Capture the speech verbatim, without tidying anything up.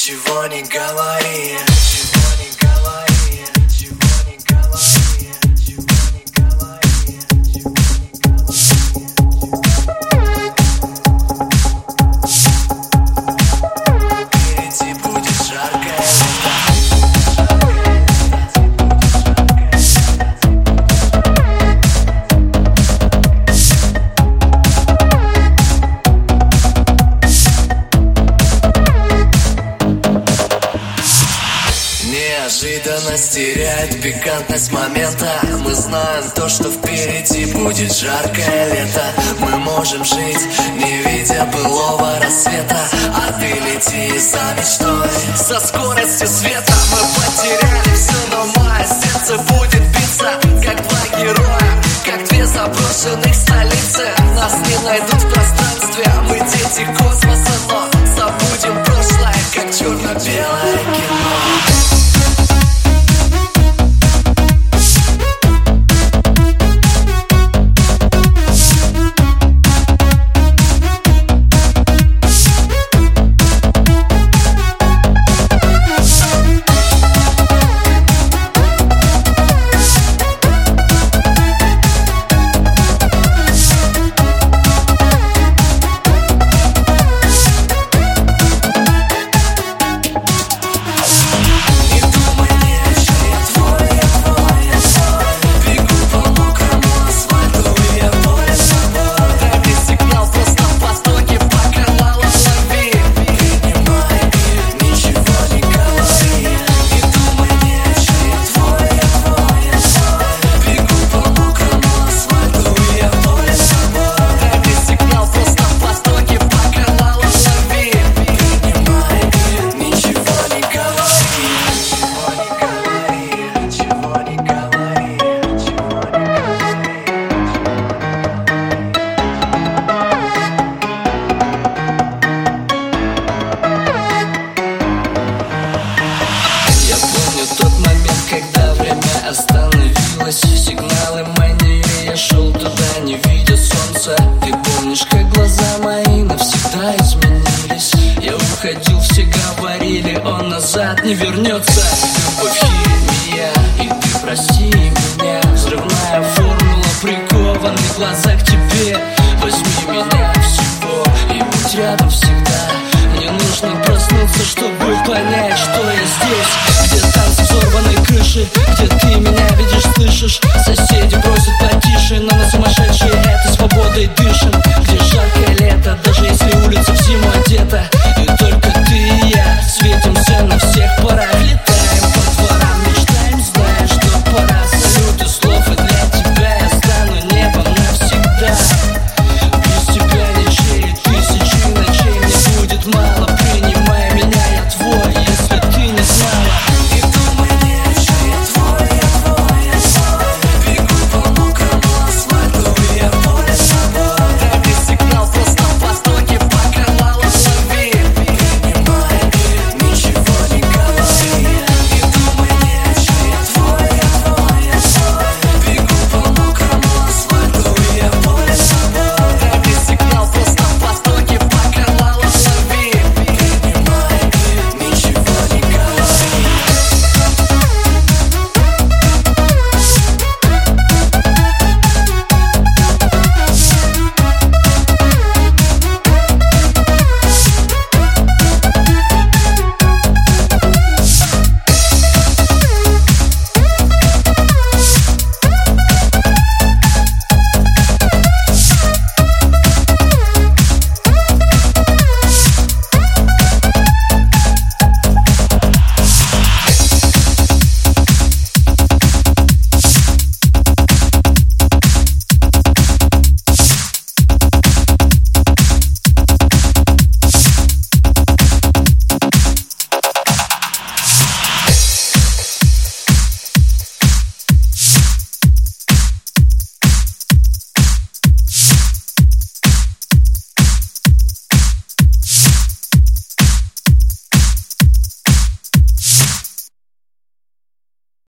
ничего не говори, ничего не говори, ничего не говори, ничего не говори, ничего не говори. Впереди будет жаркое Неожиданность теряет пикантность момента. Мы знаем то, что впереди будет жаркое лето. Мы можем жить, не видя былого рассвета. А ты лети за мечтой со скоростью света. Мы потеряли все, но мое сердце будет биться, как два героя, как две заброшенных столицы. Нас не найдут в пространстве. Мы дети космоса, но забудем прошлое, как черно-белое кино. Сигналы манили, я шел туда, не видя солнца. Ты помнишь, как глаза мои навсегда изменились? Я уходил, все говорили, он назад не вернется. Любовь, химия, и ты прости меня. Взрывная формула, прикованные глаза к тебе. Возьми меня всего и будь рядом всегда. Мне нужно проснуться, чтобы понять, что я здесь. Где танцы взорванной крыши, где ты меня видишь, слышишь.